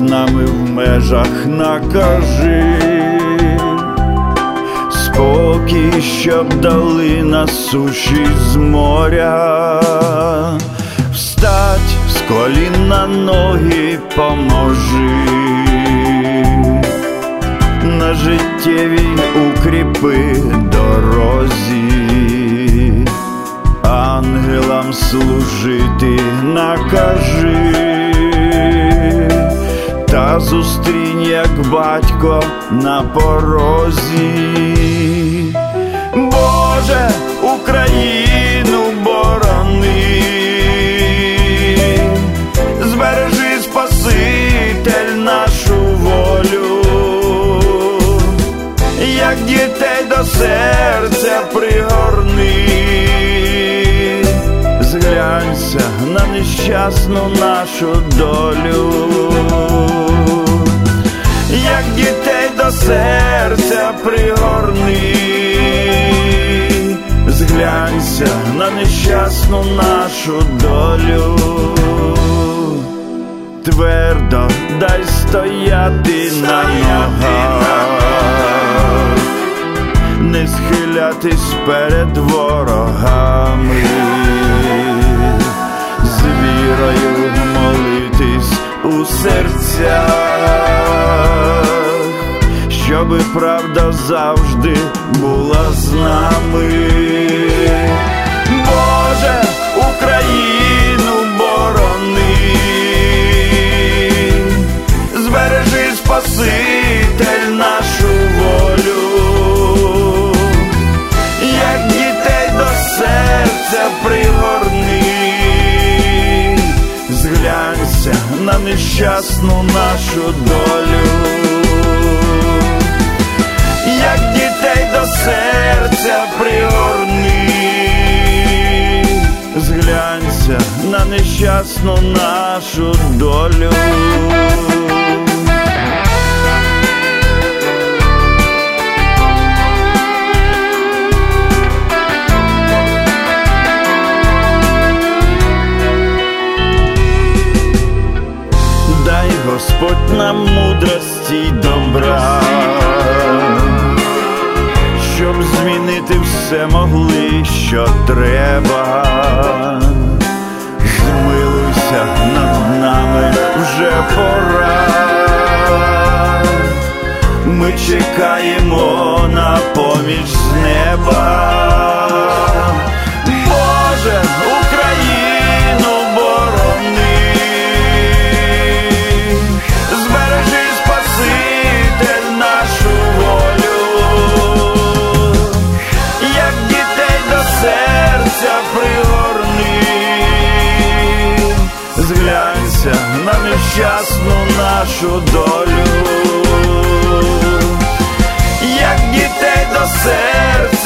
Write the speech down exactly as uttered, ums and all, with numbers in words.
нами в межах накажи, спокій, щоб дали на суші з моря, встать з колін на ноги поможи, на життєвій укріпи дорозі, ангелам служити накажи, та зустрінь, як батько на порозі. Боже, Україну борони, збережи, Спаситель, нашу волю, як дітей до серця пригорни, зглянься на нещасну нашу долю, як дітей до серця пригорни, зглянься на нещасну нашу долю. Твердо дай стояти на ногах, не схилятись перед ворогами, з вірою молитись у серцях, щоби правда завжди була з нами. Боже, Україну борони, збережи, Спаситель, нашу волю, як дітей до серця пригорни, зглянься на нещасну нашу долю, як дітей до серця пригорни, зглянься на нещасну нашу долю. Дай, Господь, нам мудрості й добра, щоб змінити все могли, що треба. Змилуйся над нами, вже пора, ми чекаємо на поміч з неба. Боже, Україну борони, збережи, Спаситель, нашу волю, як дітей до серця пригорни, зглянься на нещасну нашу долю, як дітей до серця